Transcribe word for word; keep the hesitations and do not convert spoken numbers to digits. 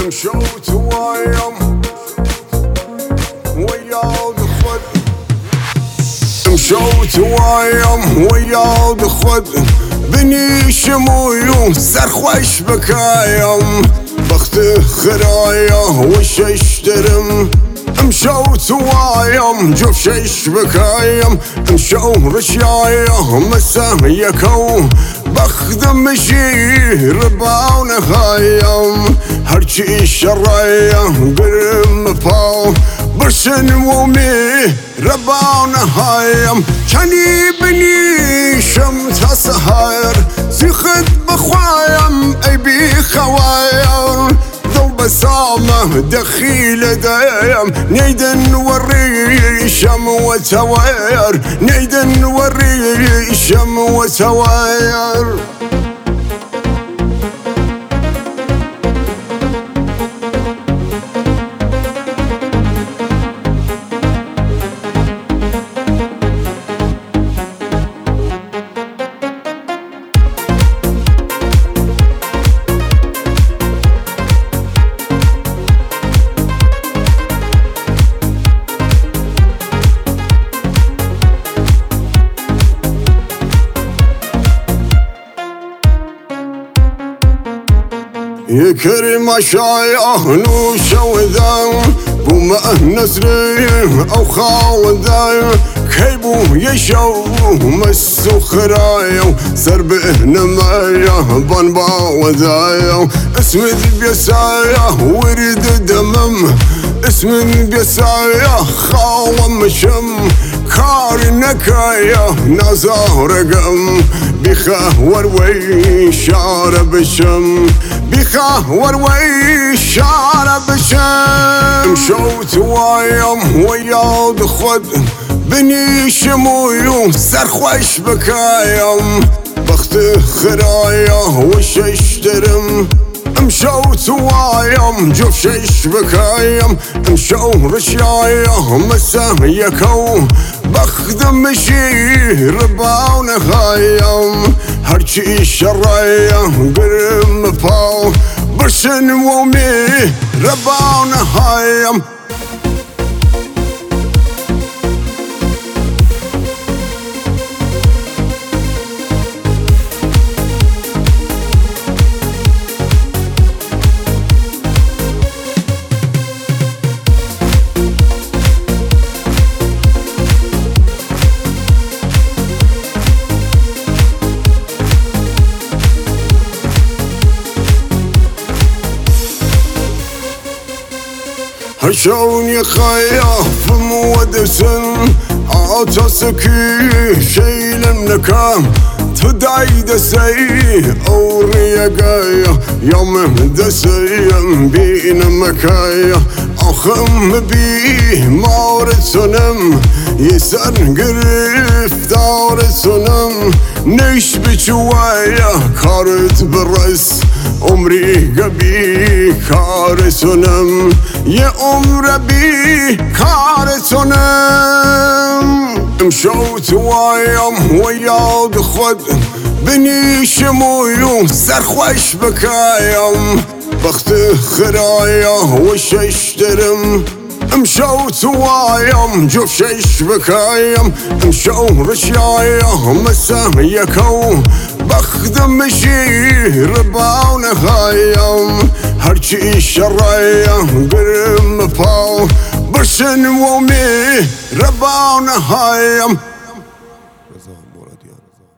مشوت وايم ويا الخد مشوت وايم ويا الخد بني شموي سرخوش بكايم بخت خرايا وش اشترم مشوت وايم جوف شش بكايم مشو رشايا مسا يكو بخدم مشي رباو نخايم هرشي شرايا قرم باو برسن ومي رباو نخايم شاني بني شمت سهر زيخد بخوايم اي بي خوايم بسامة دخيل دايم نيدن وري شم وتواير نيدن وري شم وتواير يكرم شايعه نوش وذا بوما نسري او خاوذا كيبو يشو مسو خرايو سربه نمايا بنبا وذايو اسم بيسايا ورد دمم اسم بيسايا خاوم شم كار نكايا نزار قم بخا وروي شارب شم بخا وروي شارب شم مشوت وايم ويا الخد بني شموي سرخوش بكايم بخت خرايا وش اشترم مشوت وايم جوف شش بكايم مشو رشايا مسا يكو بخدم مشي رباو نخايم هرشي شرايا قرم باو برسن ومي رباو نخايم هشوني خايف مودسن عطسكي شيل منكام تدعي دسي أوري قايا يوم دسي بين مكايا أخم بيه مورد سنم يسر قريف دار سنم نيش بشوايا كارت بالرأس عمري قبي كار سنم يا عمر بي كار سنم مشوت وايم ويا الخد بني شموي سرخوش بكايم بخت خرايا وش اشترم مشوت وايم جوف شش بكايم مشو رشايا مسا يكو بخدم مشي رباو نخايم هرشي شرايا قرم باو برسن ومي رباو نخايم